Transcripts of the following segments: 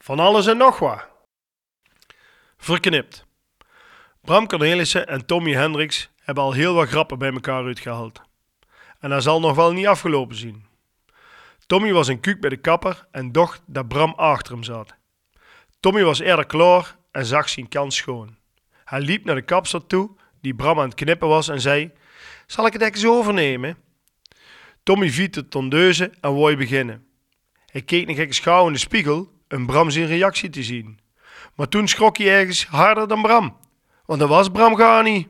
Van alles en nog wat. Verknipt. Bram Cornelissen en Tommy Hendricks hebben al heel wat grappen bij elkaar uitgehaald. En dat zal nog wel niet afgelopen zien. Tommy was een kuuk bij de kapper en dacht dat Bram achter hem zat. Tommy was eerder klaar en zag zijn kans schoon. Hij liep naar de kapster toe, die Bram aan het knippen was, en zei: "Zal ik het eens overnemen?" Tommy viet de tondeuze en wou beginnen. Hij keek nog eens gauw in de spiegel om Bram zijn reactie te zien. Maar toen schrok hij ergens harder dan Bram, want dat was Bram gar niet.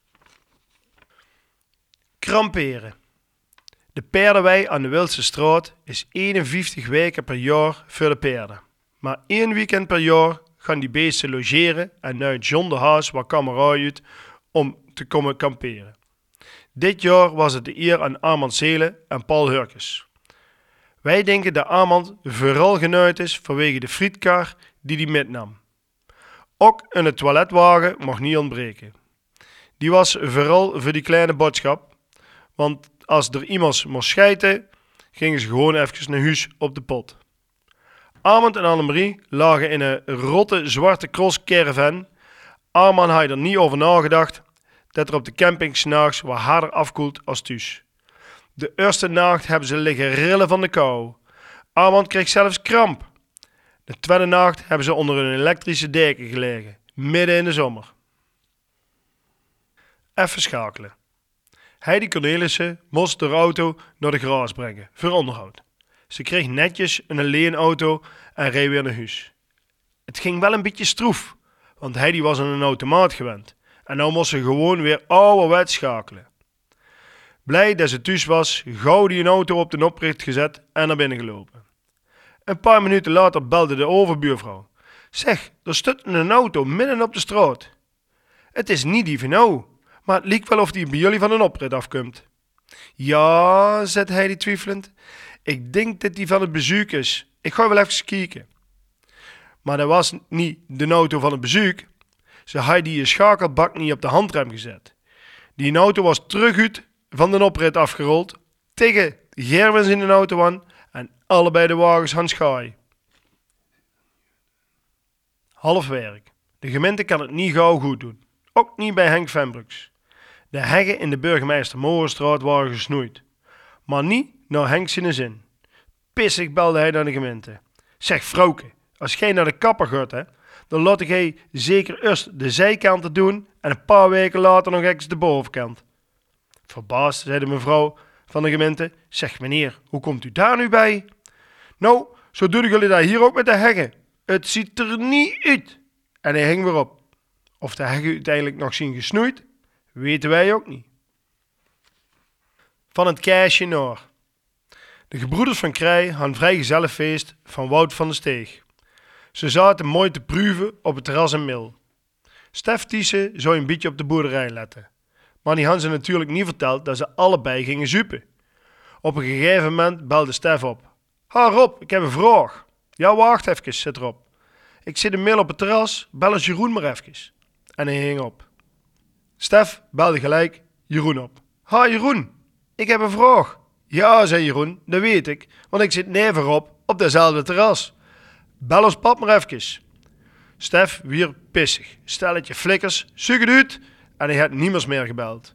Kramperen. De paardenwei aan de Wildse straat is 51 weken per jaar voor de paarden. Maar 1 weekend per jaar gaan die beesten logeren en nuit John de Haas wat kameraad uit om te komen kamperen. Dit jaar was het de eer aan Armand Zelen en Paul Hurkes. Wij denken dat Armand vooral genuit is vanwege de frietkar die hij metnam. Ook een toiletwagen mag niet ontbreken. Die was vooral voor die kleine boodschap, want als er iemand moest schijten, gingen ze gewoon even naar huis op de pot. Armand en Annemarie lagen in een rotte zwarte cross caravan. Armand had er niet over nagedacht dat er op de camping 's nachts wat harder afkoelt als thuis. De eerste nacht hebben ze liggen rillen van de kou. Armand kreeg zelfs kramp. De tweede nacht hebben ze onder een elektrische deken gelegen, midden in de zomer. Even schakelen. Heidi Cornelissen moest de auto naar de garage brengen, voor onderhoud. Ze kreeg netjes een leenauto en reed weer naar huis. Het ging wel een beetje stroef, want Heidi was aan een automaat gewend. En nou moest ze gewoon weer ouderwets schakelen. Blij dat ze thuis was, gauw die een auto op de oprit gezet en naar binnen gelopen. Een paar minuten later belde de overbuurvrouw. "Zeg, er staat een auto midden op de straat." "Het is niet die van nou, maar het lijkt wel of die bij jullie van een oprit afkomt." "Ja," zei Heidi twijfelend. "Ik denk dat die van het bezoek is. Ik ga wel even kijken." Maar dat was niet de auto van het bezoek. Ze had die schakelbak niet op de handrem gezet. Die auto was terug uit van de oprit afgerold, tegen Gerwins in de auto aan en allebei de wagens gaan schaaien. Half werk. De gemeente kan het niet gauw goed doen. Ook niet bij Henk Venbruks. De heggen in de Burgemeester Morenstraat waren gesnoeid. Maar niet naar Henk zijn zin. Pissig belde hij naar de gemeente. "Zeg vrouwke, als jij naar de kapper gaat, hè, dan laat jij zeker eerst de zijkanten doen en een paar weken later nog eens de bovenkant." Verbaasd zei de mevrouw van de gemeente: "Zeg meneer, hoe komt u daar nu bij?" "Nou, zo doen jullie dat hier ook met de heggen. Het ziet er niet uit." En hij hing weer op. Of de heggen uiteindelijk nog zien gesnoeid, weten wij ook niet. Van het keisje naar. De gebroeders van Krij hadden een vrij gezellig feest van Wout van de Steeg. Ze zaten mooi te pruiven op het terras in Mil. Stef Thiessen zou een beetje op de boerderij letten. Maar die hadden ze natuurlijk niet verteld dat ze allebei gingen zuipen. Op een gegeven moment belde Stef op. "Ha Rob, ik heb een vraag." "Ja, wacht even," zit Rob. "Ik zit in Mil op het terras, bel eens Jeroen maar even." En hij hing op. Stef belde gelijk Jeroen op. "Ha Jeroen, ik heb een vraag." "Ja," zei Jeroen, "dat weet ik, want ik zit neven Rob op dezelfde terras. Bel ons pap maar even." Stef wierp pissig, stelletje flikkers, zoek het uit, en hij had niemand meer gebeld.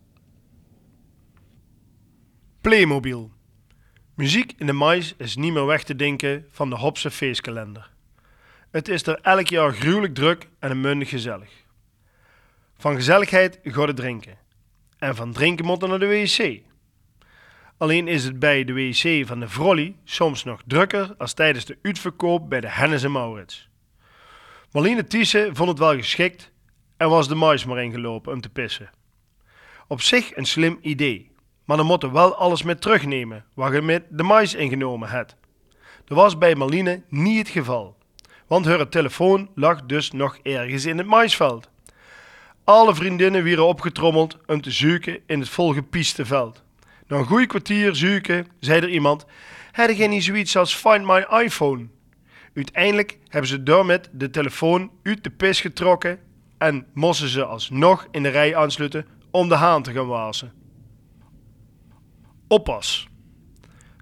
Playmobil. Muziek in de mais is niet meer weg te denken van de Hopse feestkalender. Het is er elk jaar gruwelijk druk en een mundig gezellig. Van gezelligheid gaat het drinken. En van drinken moet er naar de wc. Alleen is het bij de wc van de Vrolly soms nog drukker als tijdens de uitverkoop bij de Hennis en Maurits. Marlene Thiessen vond het wel geschikt en was de mais maar ingelopen om te pissen. Op zich een slim idee, maar dan moeten we wel alles mee terugnemen wat je met de mais ingenomen hebt. Dat was bij Marlene niet het geval, want haar telefoon lag dus nog ergens in het maisveld. Alle vriendinnen werden opgetrommeld om te zoeken in het volgepieste veld. Na een goeie kwartier zoeken zei er iemand: "Heb jij niet zoiets als Find My iPhone?" Uiteindelijk hebben ze daarmee de telefoon uit de pis getrokken en moesten ze alsnog in de rij aansluiten om de haan te gaan wassen. Oppas.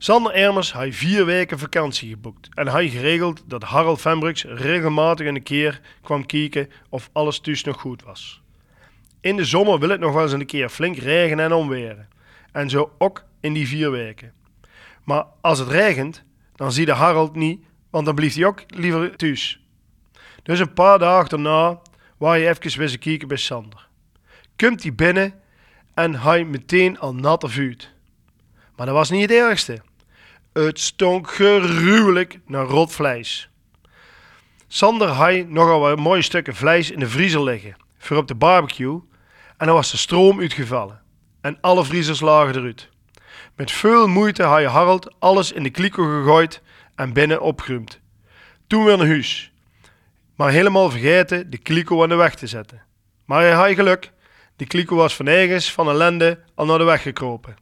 Sander Ermers had 4 weken vakantie geboekt en hij geregeld dat Harold Venbrugks regelmatig een keer kwam kijken of alles thuis nog goed was. In de zomer wil het nog wel eens een keer flink regenen en onweren. En zo ook in die 4 weken. Maar als het regent, dan zie je Harold niet, want dan blijft hij ook liever thuis. Dus een paar dagen daarna waar je even weer kijken bij Sander. Komt hij binnen en hij meteen al natte vuut. Maar dat was niet het ergste. Het stonk gruwelijk naar rot vlees. Sander had nogal wat mooie stukken vlees in de vriezer liggen, voor op de barbecue, en dan was de stroom uitgevallen. En alle vriezers lagen eruit. Met veel moeite had Harold alles in de kliko gegooid en binnen opgeruimd. Toen weer naar huis. Maar helemaal vergeten de kliko aan de weg te zetten. Maar hij had geluk. De kliko was van ergens van ellende al naar de weg gekropen.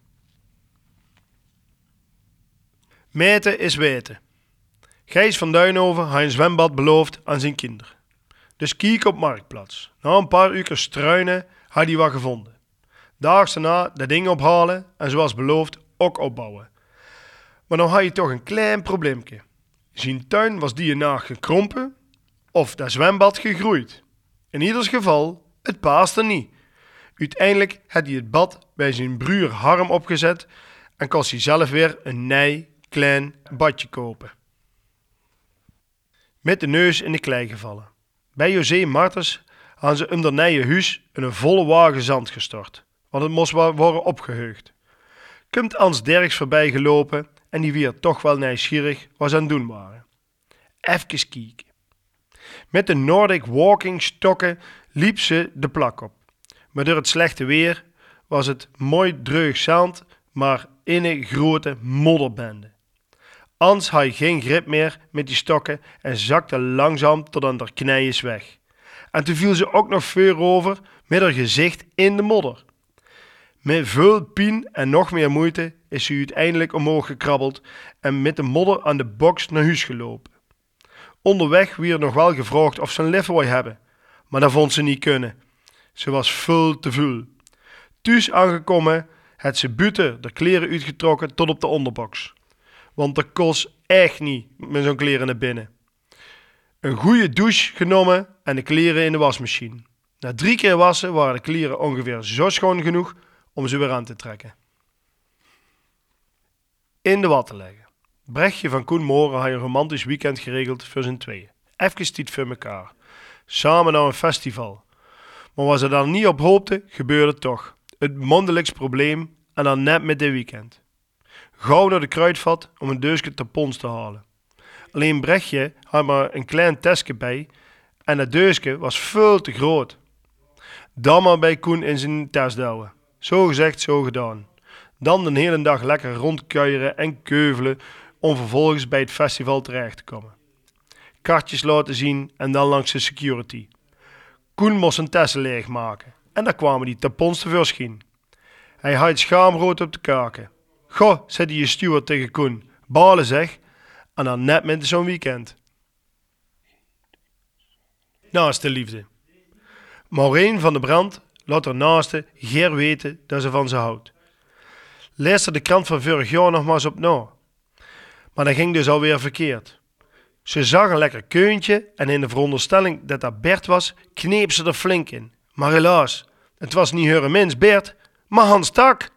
Meten is weten. Gijs van Duinhoven had een zwembad beloofd aan zijn kinderen. Dus kiek op Marktplaats. Na een paar uur struinen had hij wat gevonden. Daags daarna dat ding ophalen en zoals beloofd ook opbouwen. Maar dan had je toch een klein probleempje. Zijn tuin was die nacht gekrompen of dat zwembad gegroeid. In ieder geval, het paaste niet. Uiteindelijk had hij het bad bij zijn broer Harm opgezet en kost hij zelf weer een nieuw klein badje kopen. Met de neus in de klei gevallen. Bij José Martens hadden ze onder nieuwe huis een volle wagen zand gestort, want het moest wel worden opgeheugd. Komt Ans Derks voorbij gelopen en die weer toch wel nieuwsgierig wat ze aan het doen waren. Even kijken. Met de Nordic walking stokken liep ze de plak op. Maar door het slechte weer was het mooi dreug zand, maar een grote modderbende. Ans had geen grip meer met die stokken en zakte langzaam tot aan haar knieën weg. En toen viel ze ook nog veel over met haar gezicht in de modder. Met veel pijn en nog meer moeite is ze uiteindelijk omhoog gekrabbeld en met de modder aan de box naar huis gelopen. Onderweg werd nog wel gevraagd of ze een lift wou hebben, maar dat vond ze niet kunnen. Ze was veel te veel. Thuis aangekomen had ze buiten de kleren uitgetrokken tot op de onderbox. Want dat kost echt niet met zo'n kleren naar binnen. Een goede douche genomen en de kleren in de wasmachine. Na 3 keer wassen waren de kleren ongeveer zo schoon genoeg om ze weer aan te trekken. In de watten leggen. Brechtje van Koen Moren had een romantisch weekend geregeld voor zijn tweeën. Even tijd voor elkaar. Samen naar een festival. Maar wat ze daar niet op hoopten, gebeurde toch. Het mondelijks probleem en dan net met dit weekend. Gauw naar de kruidvat om een deusje tampons te halen. Alleen Brechtje had maar een klein testje bij en dat deusje was veel te groot. Dan maar bij Koen in zijn tas douwen. Zo gezegd, zo gedaan. Dan de hele dag lekker rondkuieren en keuvelen om vervolgens bij het festival terecht te komen. Kaartjes laten zien en dan langs de security. Koen moest zijn tassen leegmaken en daar kwamen die tampons tevoorschijn. Hij had het schaamrood op de kaken. Goh, zei je steward tegen Koen, balen zeg, en dan net met zo'n weekend. Naaste liefde. Maureen van de Brand laat haar naaste Ger weten dat ze van ze houdt. Lees er de krant van vorig jaar nog maar eens op na. Maar dat ging dus alweer verkeerd. Ze zag een lekker keuntje en in de veronderstelling dat dat Bert was, kneep ze er flink in. Maar helaas, het was niet haar mens Bert, maar Hans Tak.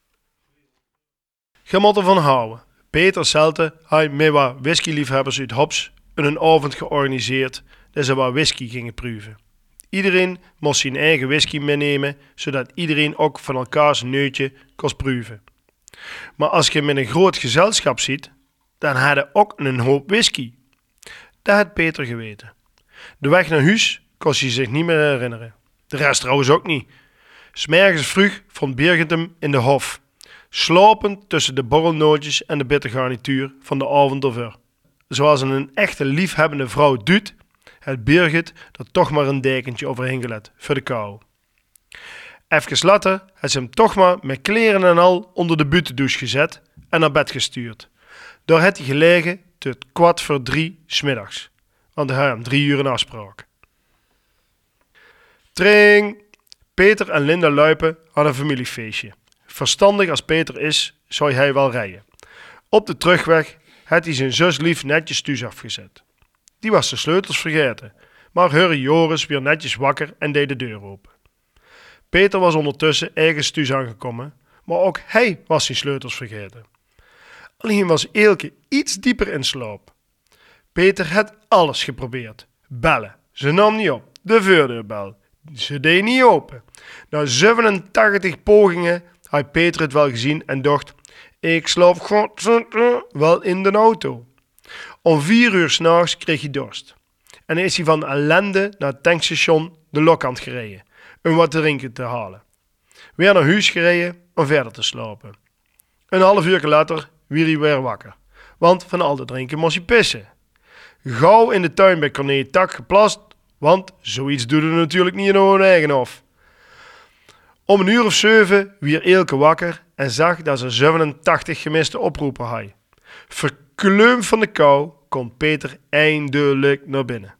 Je moet ervan houden. Peter Celte had met wat whiskyliefhebbers uit Hops een avond georganiseerd dat ze wat whisky gingen proeven. Iedereen moest zijn eigen whisky meenemen, zodat iedereen ook van elkaars neutje kon proeven. Maar als je met een groot gezelschap ziet, dan had je ook een hoop whisky. Dat had Peter geweten. De weg naar huis kon hij zich niet meer herinneren. De rest trouwens ook niet. 'S Morgens vroeg vond Birgit hem in de hof, slapend tussen de borrelnootjes en de bittergarnituur van de avond ervoor. Zoals een echte liefhebbende vrouw doet, had Birgit er toch maar een dekentje overheen gelet voor de kou. Even later had ze hem toch maar met kleren en al onder de buitendouche gezet en naar bed gestuurd. Daar had hij gelegen tot 2:45 'smiddags, want hij had om 3 uur een afspraak. Tring! Peter en Linda Luipen hadden een familiefeestje. Verstandig als Peter is, zou hij wel rijden. Op de terugweg had hij zijn zus lief netjes thuis afgezet. Die was de sleutels vergeten, maar Hurry Joris weer netjes wakker en deed de deur open. Peter was ondertussen ergens thuis aangekomen, maar ook hij was zijn sleutels vergeten. Alleen was Eelke iets dieper in slaap. Peter had alles geprobeerd. Bellen, ze nam niet op. De voordeurbel, ze deed niet open. Na 87 pogingen had Peter het wel gezien en dacht: ik slaap godzijdank wel in de auto. Om 4 uur 's nachts kreeg hij dorst. En is hij van ellende naar het tankstation de Lokkant gereden, om wat te drinken te halen. Weer naar huis gereden om verder te slapen. Een half uur later werd hij weer wakker, want van al dat drinken moest hij pissen. Gauw in de tuin bij Corné Tak geplast, want zoiets doet hij natuurlijk niet in hun eigen hof. Om 7 uur werd Eelke wakker en zag dat ze 87 gemiste oproepen had. Verkleumd van de kou komt Peter eindelijk naar binnen.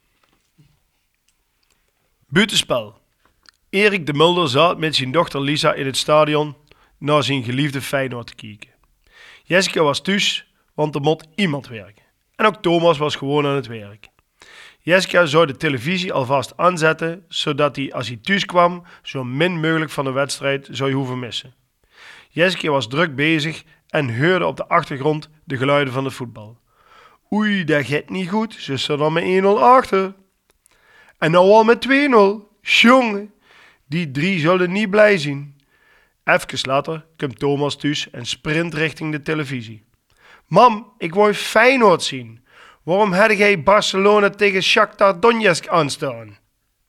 Buitenspel. Erik de Mulder zat met zijn dochter Lisa in het stadion naar zijn geliefde Feyenoord te kijken. Jessica was thuis, want er moet iemand werken. En ook Thomas was gewoon aan het werk. Jessica zou de televisie alvast aanzetten, zodat hij als hij thuis kwam zo min mogelijk van de wedstrijd zou hoeven missen. Jessica was druk bezig en hoorde op de achtergrond de geluiden van het voetbal. Oei, dat gaat niet goed, ze staan al met 1-0 achter. En nou al met 2-0. Jongen, die 3 zullen niet blij zijn. Even later komt Thomas thuis en sprint richting de televisie. Mam, ik wou Feyenoord zien. Waarom had jij Barcelona tegen Shakhtar Donetsk aanstaan?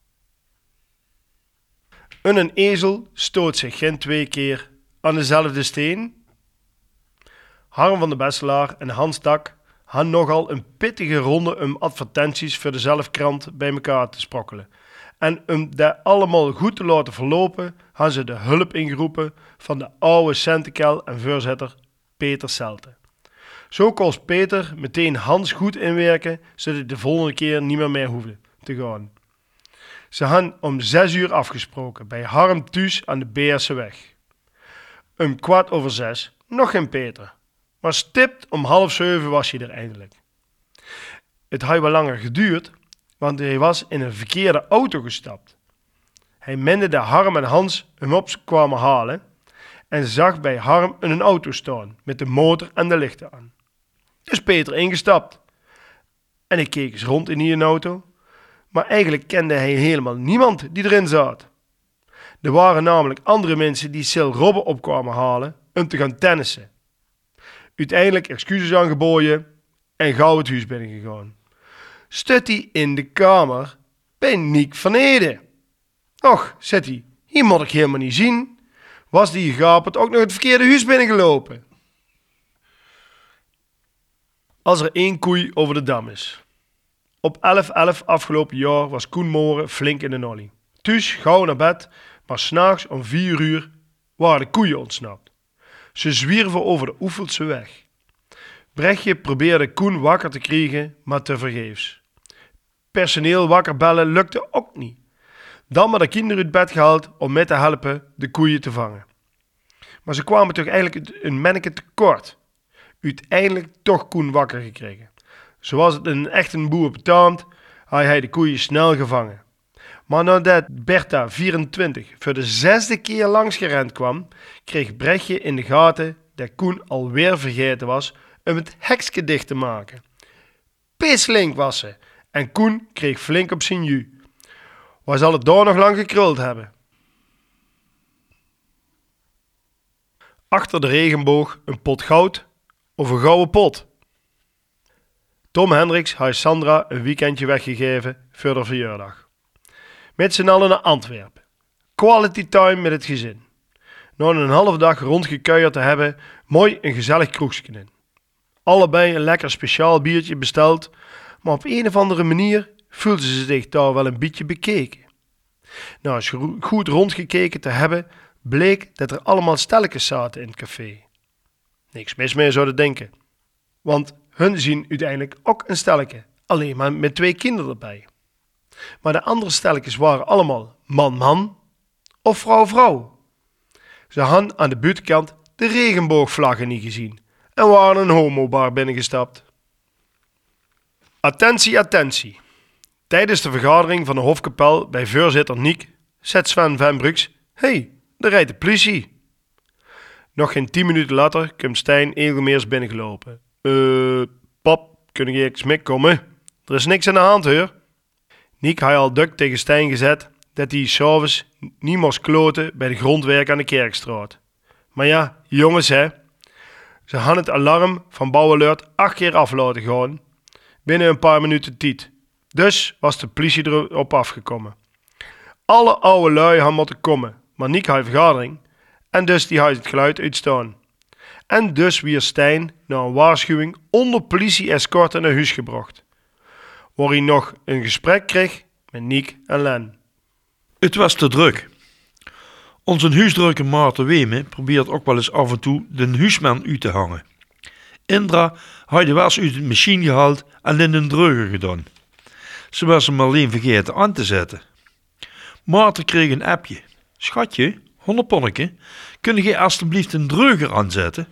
Een ezel stoot zich geen 2 keer aan dezelfde steen. Harm van de Besselaar en Hans Tak hadden nogal een pittige ronde om advertenties voor dezelfde krant bij elkaar te sprokkelen. En om dat allemaal goed te laten verlopen, hadden ze de hulp ingeroepen van de oude centenkel en voorzitter Peter Celte. Zo kon Peter meteen Hans goed inwerken, zodat hij de volgende keer niet meer hoefde te gaan. Ze hadden om 6 uur afgesproken bij Harm thuis aan de Beerseweg. Om 6:15 nog geen Peter, maar stipt om 6:30 was hij er eindelijk. Het had wel langer geduurd, want hij was in een verkeerde auto gestapt. Hij meende dat Harm en Hans hem op kwamen halen en zag bij Harm een auto staan met de motor en de lichten aan. Dus Peter ingestapt. En ik keek eens rond in die auto, maar eigenlijk kende hij helemaal niemand die erin zat. Er waren namelijk andere mensen die Sil Robben opkwamen halen om te gaan tennissen. Uiteindelijk excuses aangeboden en gauw het huis binnengegaan. Stut hij in de kamer bij Niek van Ede. Och, zegt hij, hier moet ik helemaal niet zien. Was die gapert ook nog het verkeerde huis binnengelopen? Als er 1 koei over de dam is. Op 11/11 afgelopen jaar was Koen Moren flink in de nollie. Thuis gauw naar bed, maar 's nachts om 4 uur waren de koeien ontsnapt. Ze zwierven over de Oefelse weg. Brechtje probeerde Koen wakker te krijgen, maar tevergeefs. Personeel wakker bellen lukte ook niet. Dan maar de kinderen uit bed gehaald om mee te helpen de koeien te vangen. Maar ze kwamen toch eigenlijk een manneke tekort. Uiteindelijk toch Koen wakker gekregen. Zoals het een echte boer betaamt, had hij de koeien snel gevangen. Maar nadat Bertha 24 voor de 6e keer langs gerend kwam, kreeg Brechtje in de gaten dat Koen alweer vergeten was om het hekske dicht te maken. Pislink was ze en Koen kreeg flink op zijn ju. Waar zal het daar nog lang gekruld hebben? Achter de regenboog een pot goud of een gouden pot. Tom Hendricks had Sandra een weekendje weggegeven voor haar verjaardag. Met z'n allen naar Antwerpen. Quality time met het gezin. Na een halve dag rondgekuierd te hebben, mooi een gezellig kroegje in. Allebei een lekker speciaal biertje besteld, maar op een of andere manier voelden ze zich daar wel een beetje bekeken. Na eens goed rondgekeken te hebben, bleek dat er allemaal stelletjes zaten in het café. Niks mis mee zouden denken, want hun zien uiteindelijk ook een stelletje, alleen maar met 2 kinderen erbij. Maar de andere stelletjes waren allemaal man-man of vrouw-vrouw. Ze hadden aan de buitenkant de regenboogvlaggen niet gezien en waren een homobar binnengestapt. Attentie, attentie. Tijdens de vergadering van de hofkapel bij voorzitter Niek zet Sven van Bruks: "Hé, daar rijdt de politie." Nog geen 10 minuten later komt Stijn Eelgemeers binnengelopen. Pap, kun je eens meekomen? Er is niks aan de hand, hoor." Niek had al duk tegen Stijn gezet dat hij 's avonds niet moest kloten bij de grondwerk aan de Kerkstraat. Maar ja, jongens hè, ze hadden het alarm van bouwalert 8 keer af laten gaan, binnen een paar minuten tijd. Dus was de politie erop afgekomen. Alle oude lui hadden moeten komen, maar Niek had vergadering en dus die had het geluid uitstaan. En dus weer Stijn na een waarschuwing onder politie-escorte naar huis gebracht, waar hij nog een gesprek kreeg met Niek en Len. Het was te druk. Onze huisdrukker Maarten Weemen probeert ook wel eens af en toe de huisman uit te hangen. Indra had de was uit de machine gehaald en in een dreuger gedaan. Ze was hem alleen vergeten aan te zetten. Maarten kreeg een appje. "Schatje, 100 ponneke, kun je alstublieft een dreuger aanzetten?"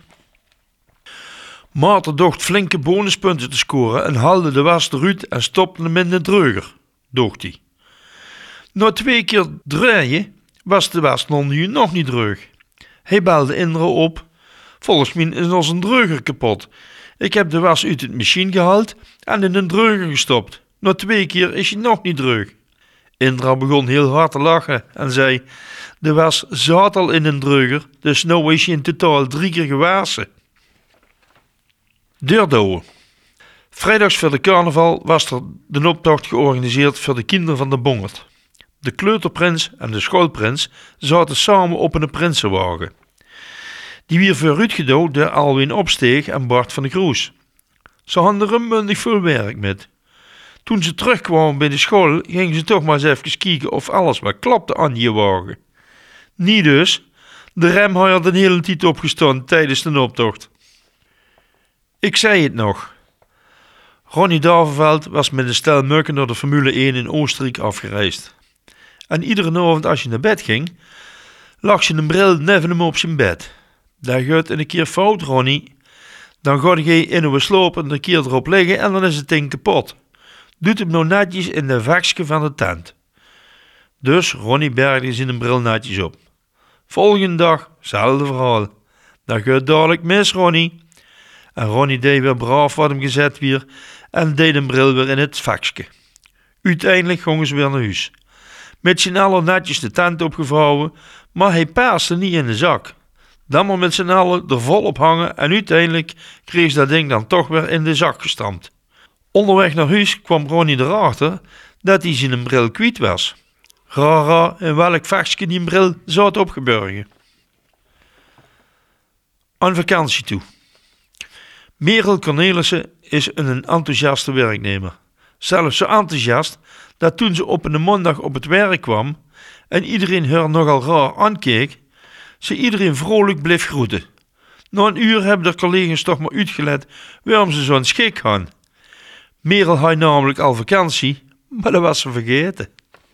Maarten dacht flinke bonuspunten te scoren en haalde de was eruit en stopte hem in de dreuger, dacht hij. Na 2 keer draaien was de was nog niet dreug. Hij belde Indra op: "Volgens mij is onze dreuger kapot. Ik heb de was uit het machine gehaald en in een dreuger gestopt. Na 2 keer is hij nog niet dreug." Indra begon heel hard te lachen en zei: "De was zat al in een dreuger, dus nu is hij in totaal 3 keer gewassen." Deurdouwen. Vrijdags voor de carnaval was er de optocht georganiseerd voor de kinderen van de Bongert. De kleuterprins en de schoolprins zaten samen op een prinsenwagen. Die weer vooruit gedouwd door Alwin Opsteeg en Bart van de Kroes. Ze hadden er unmundig veel werk met. Toen ze terugkwamen bij de school, gingen ze toch maar eens even kijken of alles wat klopte aan die wagen. Niet dus. De rem had er de hele tijd opgestaan tijdens de optocht. Ik zei het nog. Ronnie Davenveld was met een stel mukken door de Formule 1 in Oostenrijk afgereisd. En iedere avond als je naar bed ging, lag je een bril neven hem op zijn bed. Dat gaat een keer fout, Ronnie. Dan ga je in een sloop en een keer erop liggen en dan is het ding kapot. Doet hem nou netjes in de vakje van de tent. Dus Ronnie bergde zijn bril netjes op. Volgende dag, hetzelfde verhaal. Dat gaat dadelijk mis, Ronnie. En Ronnie deed weer braaf wat hem gezet weer en deed een bril weer in het vakje. Uiteindelijk gingen ze weer naar huis. Met z'n allen netjes de tent opgevouwen, maar hij paaste niet in de zak. Dan maar met z'n allen er volop hangen en uiteindelijk kreeg ze dat ding dan toch weer in de zak gestampt. Onderweg naar huis kwam Ronnie erachter dat hij zijn bril kwijt was. Rara, in welk vakje die bril zat opgeborgen. Aan vakantie toe. Merel Cornelissen is een enthousiaste werknemer. Zelfs zo enthousiast dat toen ze op een maandag op het werk kwam en iedereen haar nogal raar aankeek, ze iedereen vrolijk bleef groeten. Na een uur hebben de collega's toch maar uitgelet waarom ze zo'n schik hadden. Merel had namelijk al vakantie, maar dat was ze vergeten.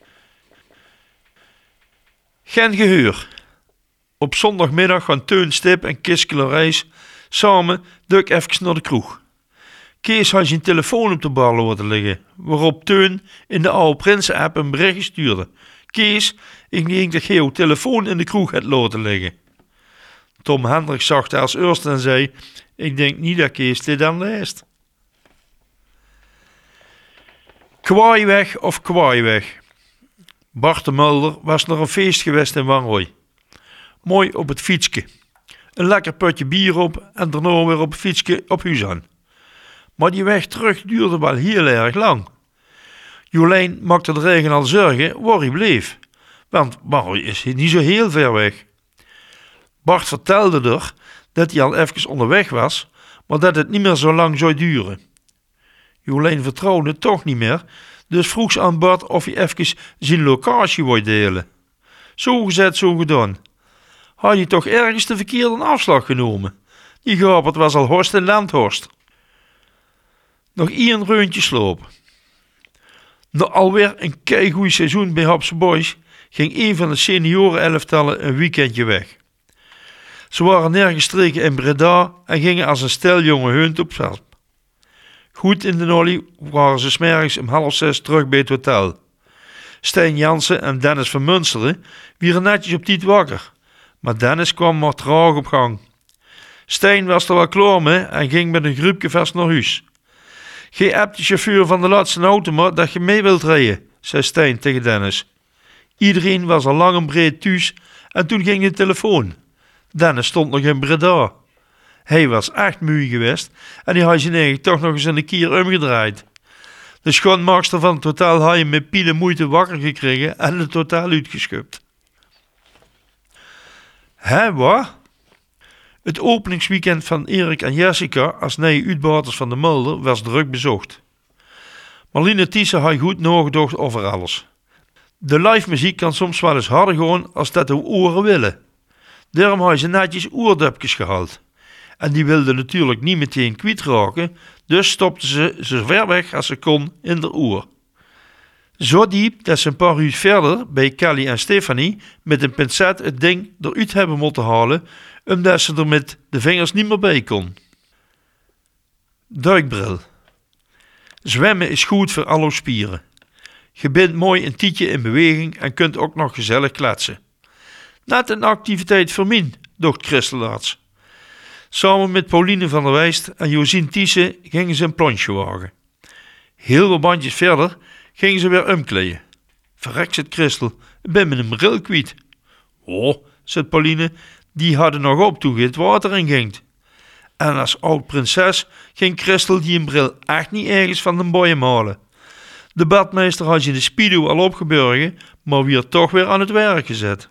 Geen geheur. Op zondagmiddag gaan Teun Stip en Kiske Reis samen duk even naar de kroeg. Kees had zijn telefoon op de bar laten liggen, waarop Teun in de oude Prinsen-app een bericht stuurde. Kees, ik denk dat je jouw telefoon in de kroeg hebt laten liggen. Tom Hendricks zag het als eerste en zei: "Ik denk niet dat Kees dit aan leest." Kwaaiweg of kwaaiweg. Bart de Mulder was naar een feest geweest in Wanrooy. Mooi op het fietsje. Een lekker potje bier op en daarna weer op het fietsje op huis aan. Maar die weg terug duurde wel heel erg lang. Jolijn maakte de regen al zorgen waar hij bleef, want Wanrooy is niet zo heel ver weg. Bart vertelde er dat hij al even onderweg was, maar dat het niet meer zo lang zou duren. Jolijn vertrouwde toch niet meer, dus vroeg ze aan Bart of hij even zijn locatie wou delen. Zo gezegd, zo gedaan. Had je toch ergens de verkeerde afslag genomen? Die gapert was al Horst en Landhorst. Nog 1 reuntje sloop. Na alweer een keigoed seizoen bij Hapse Boys ging een van de senioren-elftallen een weekendje weg. Ze waren neergestreken in Breda en gingen als een stel jonge heunt op stap. Goed in de nollie waren ze 's morgens om 5:30 terug bij het hotel. Stijn Jansen en Dennis van Munsteren waren netjes op tijd wakker, maar Dennis kwam maar traag op gang. Stijn was er wel klaar mee en ging met een groepje vast naar huis. "Gij hebt de chauffeur van de laatste auto maar dat je mee wilt rijden," zei Stijn tegen Dennis. Iedereen was al lang en breed thuis en toen ging de telefoon. Dennis stond nog in Breda. Hij was echt moe geweest en hij had zijn eigen toch nog eens een keer omgedraaid. De schoonmaakster van het hotel had hem met pile moeite wakker gekregen en het hotel uitgeschupt. Hé, wat? Het openingsweekend van Erik en Jessica als nieuwe uitbaters van de Mulder was druk bezocht. Marlene Thiessen had goed nagedacht over alles. De live muziek kan soms wel eens harder gaan als dat de oren willen. Daarom had ze netjes oordopjes gehaald. En die wilde natuurlijk niet meteen kwijtraken, dus stopte ze zo ver weg als ze kon in de oor. Zo diep dat ze een paar uur verder bij Kelly en Stefanie met een pincet het ding eruit hebben moeten halen, omdat ze er met de vingers niet meer bij kon. Duikbril. Zwemmen is goed voor alle spieren. Je bent mooi een tietje in beweging en kunt ook nog gezellig kletsen. Net een activiteit voor mij, dacht Christelaerts. Samen met Pauline van der Wijst en Josien Thiessen gingen ze een plonsje wagen. Heel wat bandjes verder gingen ze weer omkleden. Verrek, zit Christel, ik ben met een bril kwijt. Oh, zegt Pauline, die hadden nog op toen je het water in ging. En als oud prinses ging Christel die een bril echt niet ergens van de boeien halen. De badmeester had je de speedo al opgeborgen, maar weer toch weer aan het werk gezet.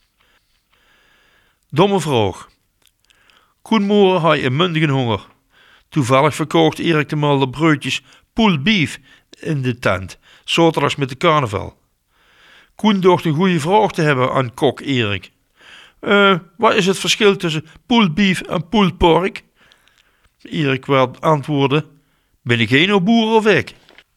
Domme vraag. Goedemorgen had je een mundige honger. Toevallig verkocht Erik de Mulder broodjes pulled beef in de tent, zaterdags met de carnaval. Koen dacht een goede vraag te hebben aan kok Erik. Wat is het verschil tussen pulled beef en pulled pork? Erik werd antwoordde, ben ik geen boer of ik?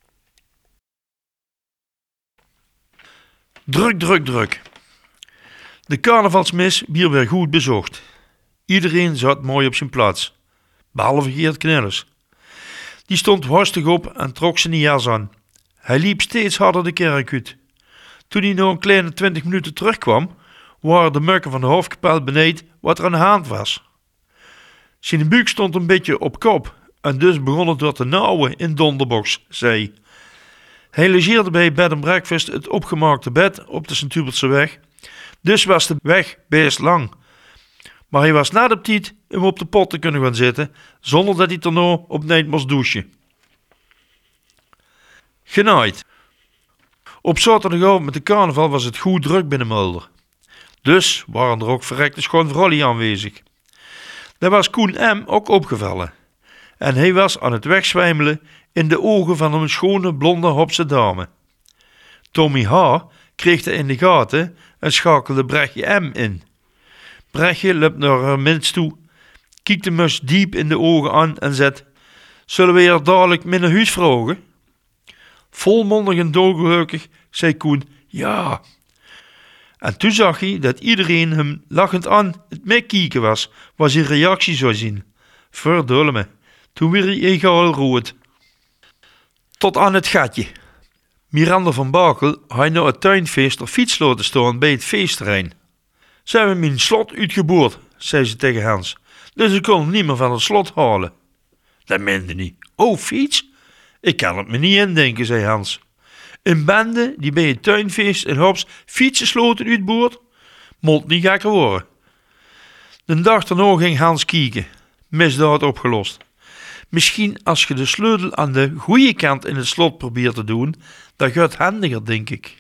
Druk. De carnavalsmis werd weer goed bezocht. Iedereen zat mooi op zijn plaats, behalve Geert Knellers. Die stond hastig op en trok zijn jas aan. Hij liep steeds harder de kerk uit. Toen hij na een kleine 20 minuten terugkwam, waren de mukken van de hoofdkapel beneden wat er aan de hand was. Zijn buik stond een beetje op kop en dus begon het wat te nauwen in Donderbox, zei. Hij logeerde bij bed and breakfast het opgemaakte bed op de Sint-Hubertseweg. Dus was de weg best lang. Maar hij was net op tijd om op de pot te kunnen gaan zitten, zonder dat hij daarna opnieuw moest douchen. Genaaid. Op zaterdagavond met de carnaval was het goed druk binnen Mulder. Dus waren er ook verrekte schoonvrouwen aanwezig. Dat was Koen M. ook opgevallen. En hij was aan het wegzwijmelen in de ogen van een schone blonde Hopse dame. Tommy H. kreeg het in de gaten en schakelde Brechtje M. in. Brechtje liep naar haar minst toe, kiekte hem eens diep in de ogen aan en zei: "Zullen we er dadelijk mee naar huis vragen?" Volmondig en dolgelukkig zei Koen: "Ja." En toen zag hij dat iedereen hem lachend aan het meekieken was, wat zijn reactie zou zien. Verdomme me, toen weer hij egaal rood. Tot aan het gatje. Miranda van Bakel had na het tuinfeest er fiets laten staan bij het feestterrein. "Ze hebben mijn slot uitgeboord," zei ze tegen Hans. "Dus ik kon hem niet meer van het slot halen." "Dat meende niet." "Oh, fiets? Ik kan het me niet indenken," zei Hans. "Een bende die bij het tuinfeest in Hops fietsensloten uitboort? Moet niet gekker worden." De dag daarna ging Hans kijken. Misdaad opgelost. Misschien als je de sleutel aan de goede kant in het slot probeert te doen, dan gaat het handiger, denk ik.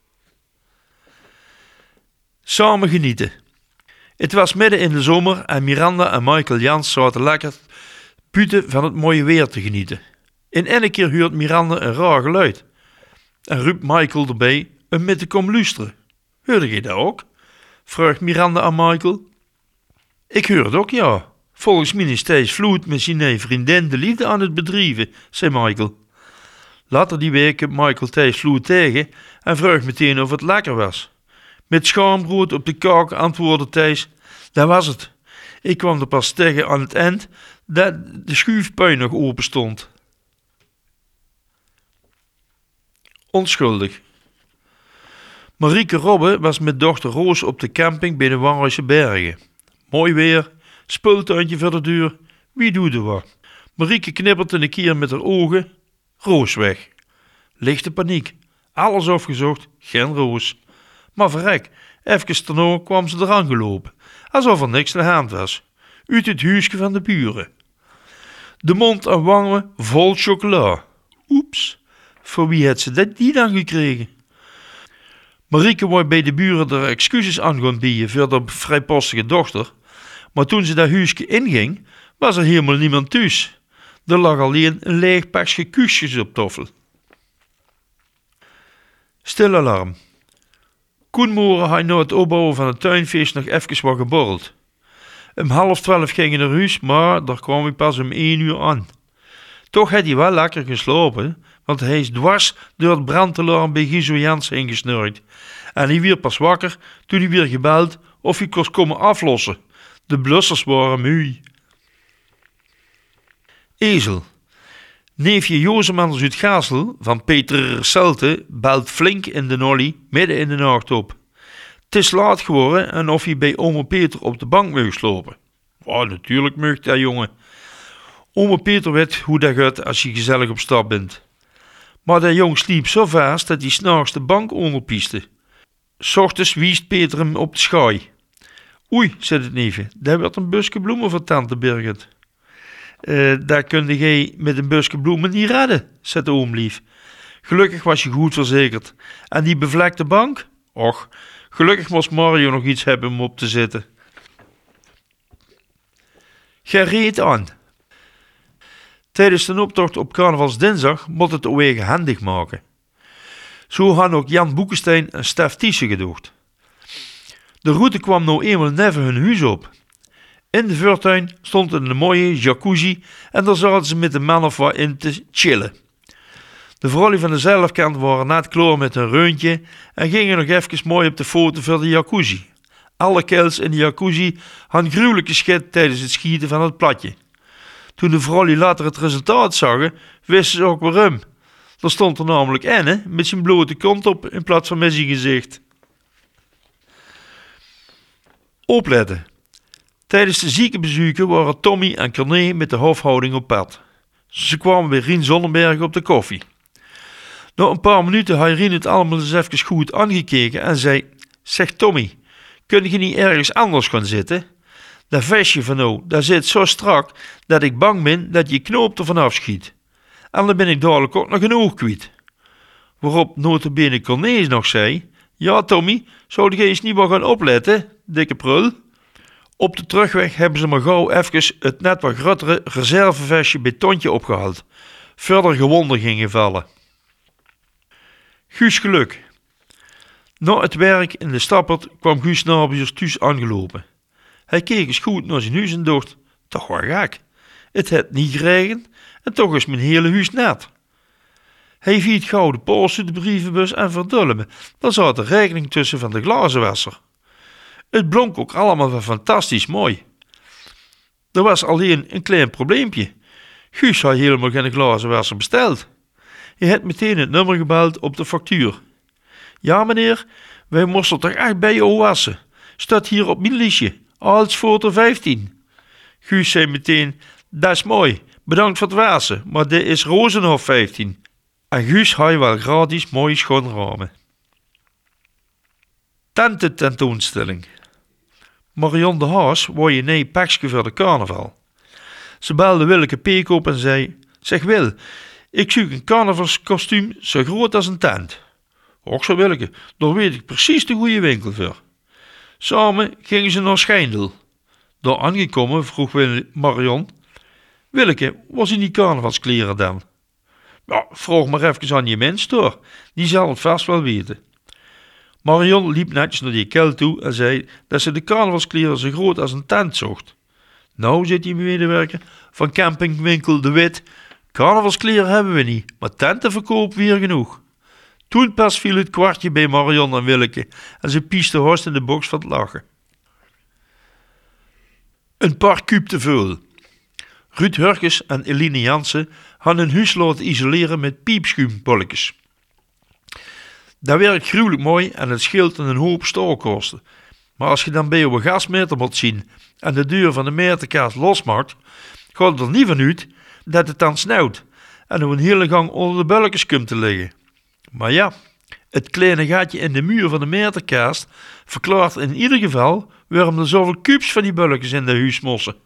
Samen genieten. Het was midden in de zomer en Miranda en Michael Jans zaten lekker buiten van het mooie weer te genieten. In ene keer hoort Miranda een raar geluid. En roept Michael erbij om met te komen luisteren. "Hoorde je dat ook?" vraagt Miranda aan Michael. "Ik hoor het ook, ja. Volgens mij is Thijs Vloed met zijn vriendin de liefde aan het bedrijven," zei Michael. Later die week komt Michael Thijs Vloed tegen en vraagt meteen of het lekker was. Met schaambrood op de kaak antwoordde Thijs: "Dat was het. Ik kwam er pas tegen aan het eind dat de schuifpui nog open stond. Onschuldig. Marieke Robbe was met dochter Roos op de camping bij de Warhuisse Bergen. Mooi weer, speeltuintje voor de deur. Wie doet er wat? Marieke knippert een keer met haar ogen. Roos weg. Lichte paniek. Alles afgezocht, geen Roos. Maar verrek, even daarna kwam ze eraan gelopen. Alsof er niks aan de hand was. Uit het huisje van de buren. De mond en wangen vol chocola. Oeps, voor wie had ze die dan gekregen? Marieke wou bij de buren er excuses aan gaan bieden voor de vrijpostige dochter. Maar toen ze dat huisje inging, was er helemaal niemand thuis. Er lag alleen een leeg pakje kuusjes op tafel. Stil alarm. Koenmoeren had na het opbouwen van het tuinfeest nog even wat geborreld. Om 11:30 ging hij naar huis, maar daar kwam hij pas om 1 uur aan. Toch had hij wel lekker geslapen, want hij is dwars door het brandalarm bij Guzo Jans ingesnurkt. En hij werd pas wakker toen hij weer gebeld of hij kon komen aflossen. De blussers waren moe. Ezel. Neefje Jozemans uit Gasel van Peter Selte belt flink in de nolly midden in de nacht op. Het is laat geworden en of hij bij ome Peter op de bank mag slopen. Oh, natuurlijk mag dat, jongen. Ome Peter weet hoe dat gaat als je gezellig op stap bent. Maar dat jong sliep zo vast dat hij 's nachts de bank onderpieste. 's Ochtends wiest Peter hem op de schaai. Oei, zei het neefje, daar werd een busje bloemen voor tante Birgit. Daar kunde jij met een busje bloemen niet redden, zei de oom lief. Gelukkig was je goed verzekerd. En die bevlekte bank? Och, gelukkig moest Mario nog iets hebben om op te zitten. Gereed aan. Tijdens de optocht op carnavalsdinsdag moet het wegen handig maken. Zo hadden ook Jan Boekenstein en Stef Thiessen gedoogd. De route kwam nou eenmaal neven hun huis op. In de voortuin stond een mooie jacuzzi en daar zaten ze met de man of wat in te chillen. De vrouwen van de zelfkant waren net klaar met hun reuntje en gingen nog even mooi op de foto voor de jacuzzi. Alle kerels in de jacuzzi hadden gruwelijk geschit tijdens het schieten van het platje. Toen de vrouwen later het resultaat zagen, wisten ze ook waarom. Er stond er namelijk Enne met zijn blote kont op in plaats van met zijn gezicht. Opletten. Tijdens de ziekenbezoeken waren Tommy en Corné met de hofhouding op pad. Ze kwamen bij Rien Zonnenberg op de koffie. Na een paar minuten had Rien het allemaal eens even goed aangekeken en zei: Zeg Tommy, kun je niet ergens anders gaan zitten? Dat vestje van nou, dat zit zo strak dat ik bang ben dat je knoop er vanaf schiet. En dan ben ik dadelijk ook nog een oog kwijt. Waarop notabene Corné nog zei: Ja Tommy, zou je eens niet meer gaan opletten, dikke prul? Op de terugweg hebben ze maar gauw even het net wat grotere reservevestje bij Tontje opgehaald. Verder gewonden gingen vallen. Guus geluk. Na het werk in de Stappert kwam Guus Nabiers thuis aangelopen. Hij keek eens goed naar zijn huis en dacht: toch wat gek. Het had niet geregend en toch is mijn hele huis nat. Hij viet gauw de post uit de brievenbus en verdomme me, daar zat de rekening tussen van de glazenwasser. Het blonk ook allemaal wel fantastisch mooi. Er was alleen een klein probleempje. Guus had helemaal geen glazenwasser besteld. Hij had meteen het nummer gebeld op de factuur. Ja meneer, wij moesten toch echt bij jou wassen. Staat hier op mijn lijstje, Aalsvoorter 15. Guus zei meteen: dat is mooi, bedankt voor het wassen, maar dit is Rozenhof 15. En Guus had wel gratis mooi schoon ramen. Tentoonstelling. Marion de Haas wou je nee pakje voor de carnaval. Ze belde Willeke Peek op en zei: Zeg Wil, ik zoek een carnavalskostuum zo groot als een tent. Och zo Willeke, daar weet ik precies de goede winkel voor. Samen gingen ze naar Schijndel. Daar aangekomen vroeg Marion: Willeke, was in die carnavalskleren dan? Ja, vroeg maar even aan je mens door, die zal het vast wel weten. Marion liep netjes naar die kel toe en zei dat ze de carnavalskleren zo groot als een tent zocht. Nou, zei die medewerker van campingwinkel De Wit, carnavalskleren hebben we niet, maar tenten verkopen we hier genoeg. Toen pas viel het kwartje bij Marion en Willeke en ze piesten horst in de box van het lachen. Een paar kuub te veel. Ruud Hurkes en Eline Jansen hadden hun huis laten isoleren met piepschuimbolletjes. Dat werkt gruwelijk mooi en het scheelt een hoop stookkosten. Maar als je dan bij je gasmeter moet zien en de deur van de meterkaart losmaakt, gaat er niet van uit dat het dan sneeuwt en er een hele gang onder de bulkjes komt te liggen. Maar ja, het kleine gaatje in de muur van de meterkast verklaart in ieder geval waarom er zoveel kubus van die bulkjes in de huis mossen.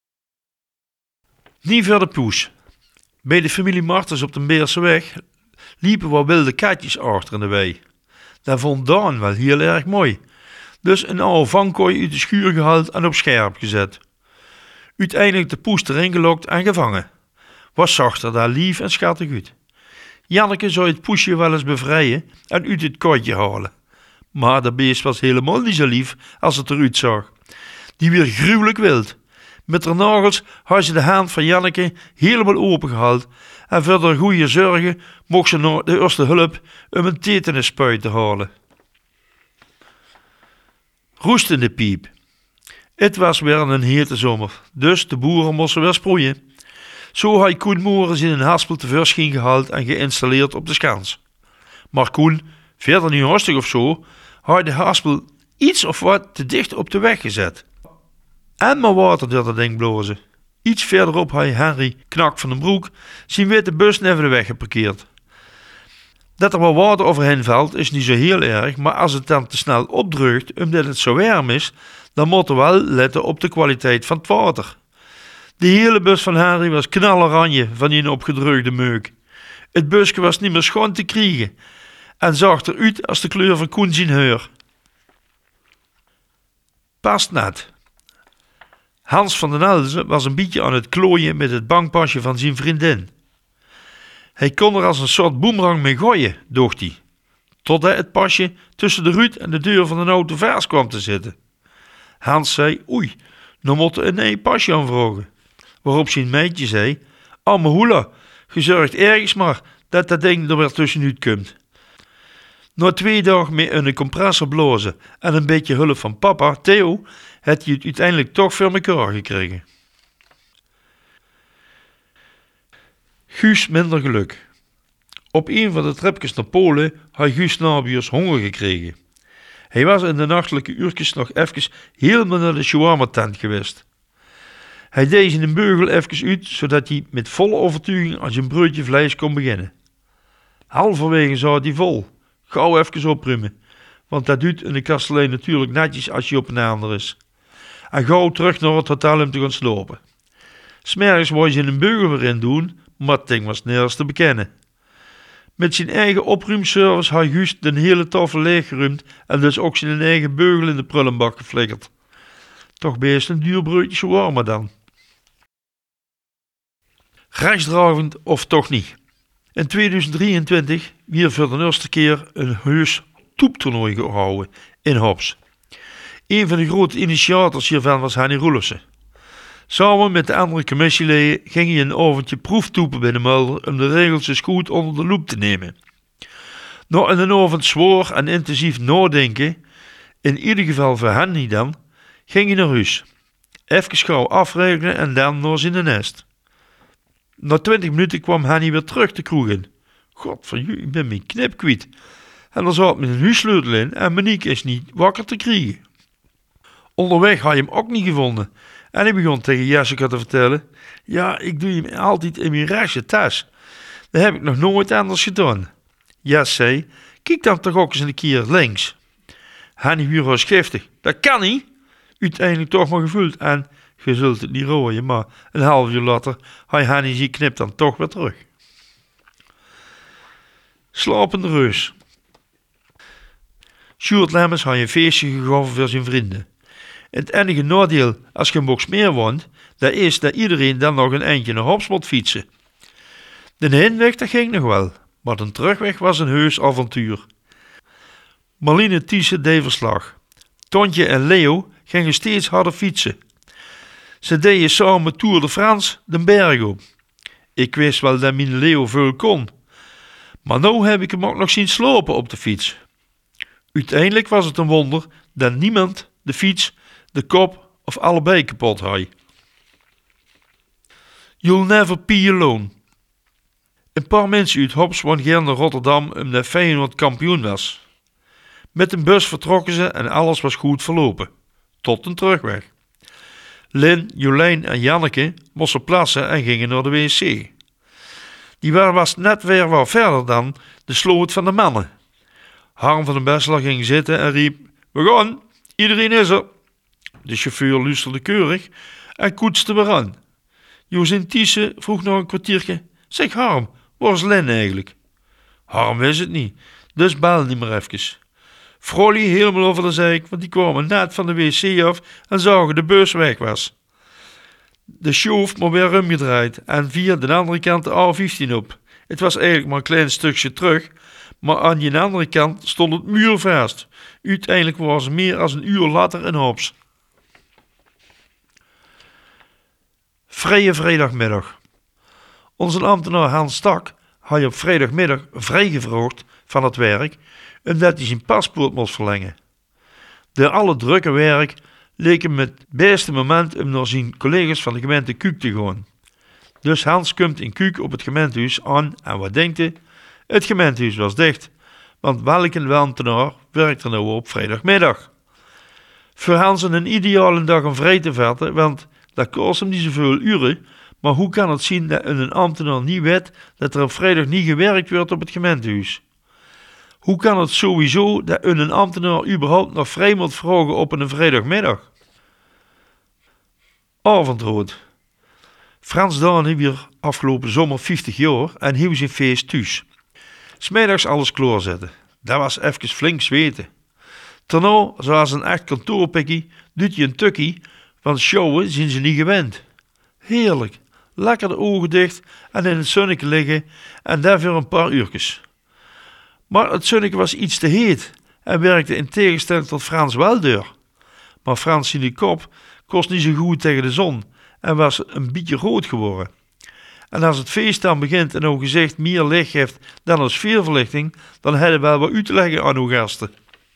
Niet verder poes. Bij de familie Martens op de Beerseweg liepen wat wilde katjes achter in de wei. Dat vond Daan wel heel erg mooi. Dus een oude vangkooi uit de schuur gehaald en op scherp gezet. Uiteindelijk de poes erin gelokt en gevangen. Was zag er daar lief en schattig uit. Janneke zou het poesje wel eens bevrijden en uit het kooitje halen. Maar dat beest was helemaal niet zo lief als het eruit zag. Die weer gruwelijk wild. Met haar nagels had ze de hand van Janneke helemaal opengehaald en voor haar goede zorgen mocht ze naar de eerste hulp om een tetanusspuit te halen. Roestende piep. Het was weer een hete zomer, dus de boeren moesten weer sproeien. Zo had Koen Morens in een haspel tevoorschijn gehaald en geïnstalleerd op de schans. Maar Koen, verder niet rustig of zo, had de haspel iets of wat te dicht op de weg gezet. En maar water door dat ding blozen. Iets verderop had Henry Knak van den Broek zijn witte bus neven de weg geparkeerd. Dat er wat water overheen valt is niet zo heel erg, maar als het dan te snel opdreugt omdat het zo warm is, dan moeten we wel letten op de kwaliteit van het water. De hele bus van Henry was knaloranje van die opgedreugde meuk. Het busje was niet meer schoon te krijgen en zag eruit als de kleur van Koen zijn heur. Past net. Hans van den Elzen was een beetje aan het klooien met het bankpasje van zijn vriendin. Hij kon er als een soort boemerang mee gooien, dacht hij, totdat het pasje tussen de ruit en de deur van de auto vers kwam te zitten. Hans zei, oei, nou moet er een nieuw pasje aanvragen. Waarop zijn meidje zei, Amme hoela, je zorgt ergens maar dat dat ding er weer tussenuit komt. Na 2 dagen met een compressor blozen en een beetje hulp van papa, Theo, had hij het uiteindelijk toch voor elkaar gekregen. Guus minder geluk. Op een van de tripjes naar Polen had Guus nabuurs honger gekregen. Hij was in de nachtelijke uurtjes nog even helemaal naar de shawarma-tent geweest. Hij deed zijn beugel even uit, zodat hij met volle overtuiging aan zijn broodje vlees kon beginnen. Halverwege zat hij vol. Gauw even opruimen, want dat doet in de kastelein natuurlijk netjes als je op een ander is. En gauw terug naar het hotel om te gaan slopen. 'S Morgens wou je een beugel weer in doen, maar het ding was nergens te bekennen. Met zijn eigen opruimservice had Guus de hele tafel leeggeruimd en dus ook zijn eigen beugel in de prullenbak geflikkerd. Toch best een duur broodje shawarma dan. Rechtsdragend of toch niet. In 2023 werd voor de eerste keer een heus toeptoernooi gehouden in Hops. Een van de grote initiators hiervan was Henny Roelofsen. Samen met de andere commissieleden ging hij een avondje proeftoepen bij de Mulder om de regels eens goed onder de loep te nemen. Na een avond zwaar en intensief nadenken, in ieder geval voor Henny dan, ging hij naar huis. Even gauw afregelen en dan naar zijn nest. Na 20 minuten kwam Henny weer terug de kroeg in. Godverdomme, ik ben mijn knip kwijt. En er zat met een huissleutel in en Monique is niet wakker te krijgen. Onderweg had je hem ook niet gevonden. En hij begon tegen Jessica te vertellen: ja, ik doe hem altijd in mijn rechtse tas. Dat heb ik nog nooit anders gedaan. Jess zei: kijk dan toch ook eens een keer links. Henny was giftig. Dat kan niet. Uiteindelijk toch maar gevoeld en je zult het niet rooien, maar een half uur later had Henny zijn knip dan toch weer terug. Slapende reus. Sjoerd Lemmens had een feestje gegeven voor zijn vrienden. Het enige nadeel als je in Boxmeer woont, dat is dat iedereen dan nog een eindje naar Hops moet fietsen. De heenweg dat ging nog wel, maar de terugweg was een heus avontuur. Marlene Thiesse deed verslag. Tontje en Leo gingen steeds harder fietsen. Ze deden samen Tour de France den berg op. Ik wist wel dat mijn Leo veel kon, maar nou heb ik hem ook nog zien slopen op de fiets. Uiteindelijk was het een wonder dat niemand de fiets, de kop of allebei kapot had. You'll never be alone. Een paar mensen uit Hops woonden gerne naar Rotterdam omdat Feyenoord kampioen was. Met een bus vertrokken ze en alles was goed verlopen. Tot een terugweg. Lin, Jolijn en Janneke moesten plassen en gingen naar de wc. Die was net weer wat verder dan de sloot van de mannen. Harm van den Besselaar ging zitten en riep: "We gaan, iedereen is er." De chauffeur luisterde keurig en koetste weer aan. Josien Thiessen vroeg nog een kwartiertje: "Zeg Harm, waar is Lin eigenlijk?" Harm wist het niet, dus belde hij maar even. Frolly helemaal over de zeik, want die kwamen net van de wc af en zagen de bus weg was. De chauffeur maar weer omgedraaid en via de andere kant de A15 op. Het was eigenlijk maar een klein stukje terug, maar aan die andere kant stond het muurvast. Uiteindelijk waren ze meer dan een uur later in Hops. Vrije vrijdagmiddag. Onze ambtenaar Hans Stak had op vrijdagmiddag vrijgevraagd van het werk omdat hij zijn paspoort moest verlengen. Door alle drukke werk leek hem het beste moment om naar zijn collega's van de gemeente Kuuk te gaan. Dus Hans komt in Kuuk op het gemeentehuis aan en wat denkt hij? Het gemeentehuis was dicht, want welke ambtenaar werkt er nou op vrijdagmiddag? Voor Hans een ideale dag om vrij te vatten, want dat kost hem niet zoveel uren, maar hoe kan het zien dat een ambtenaar niet weet dat er op vrijdag niet gewerkt wordt op het gemeentehuis? Hoe kan het sowieso dat een ambtenaar überhaupt nog vrij moet vragen op een vrijdagmiddag? Avondrood. Frans Dani weer afgelopen zomer 50 jaar en hield zijn feest thuis. 's Middags alles klaarzetten. Dat was even flink zweten. Daarna, zoals een echt kantoorpikkie, doet hij een tukkie, want sjouwen zijn ze niet gewend. Heerlijk, lekker de ogen dicht en in het zonnetje liggen en daarvoor een paar uurtjes. Maar het zonnetje was iets te heet en werkte in tegenstelling tot Frans wel door. Maar Frans zijn kop kost niet zo goed tegen de zon en was een beetje rood geworden. En als het feest dan begint en uw gezicht meer licht geeft dan een sfeerverlichting, dan hebben we wel wat uit te leggen aan uw gasten.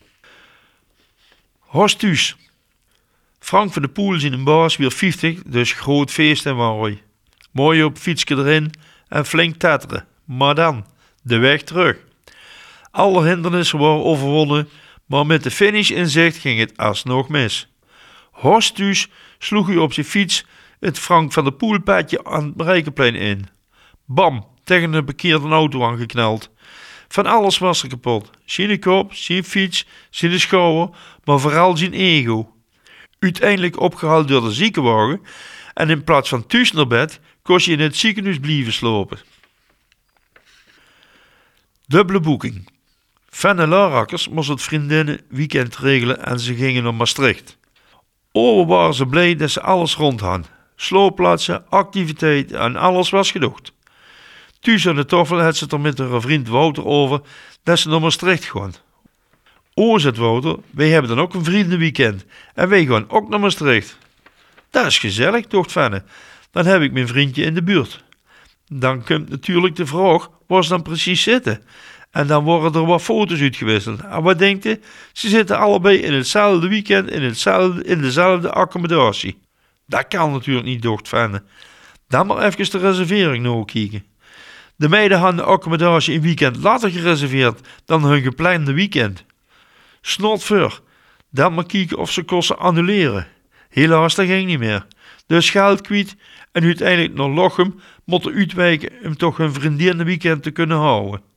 Horst thuis. Frank van de Poel zijn een baas weer 50, dus groot feest en waai. Mooi op fietsje erin en flink tetteren. Maar dan, de weg terug. Alle hindernissen waren overwonnen, maar met de finish in zicht ging het alsnog mis. Horst thuis sloeg hij op zijn fiets het Frank van de Poel padje aan het Rijkenplein in. Bam, tegen een bekeerde auto aangeknald. Van alles was er kapot. Zijn kop, zijn fiets, zijn schouder, maar vooral zijn ego. Uiteindelijk opgehaald door de ziekenwagen en in plaats van thuis naar bed, kon je in het ziekenhuis blijven slopen. Dubbele boeking. Van en Larakkers moest het vriendinnen weekend regelen en ze gingen naar Maastricht. Over waren ze blij dat ze alles rond hadden. Sloopplaatsen, activiteiten en alles was gedocht. Thuis aan de tafel had ze het er met haar vriend Wouter over dat ze naar Maastricht gaan. O, zegt Wouter, wij hebben dan ook een vriendenweekend en wij gaan ook naar Maastricht. Dat is gezellig, dacht Fenne. Dan heb ik mijn vriendje in de buurt. Dan komt natuurlijk de vraag waar ze dan precies zitten. En dan worden er wat foto's uitgewisseld. En wat denkt je? Ze zitten allebei in hetzelfde weekend in dezelfde accommodatie. Dat kan natuurlijk niet, dacht Fenne. Dan maar even de reservering nog kijken. De meiden hadden de accommodatie een weekend later gereserveerd dan hun geplande weekend. Snotver, dan maar kijken of ze kosten annuleren. Helaas, dat ging niet meer. Dus geld kwijt en uiteindelijk naar Lochem moeten uitwijken om toch hun vriendin een weekend te kunnen houden.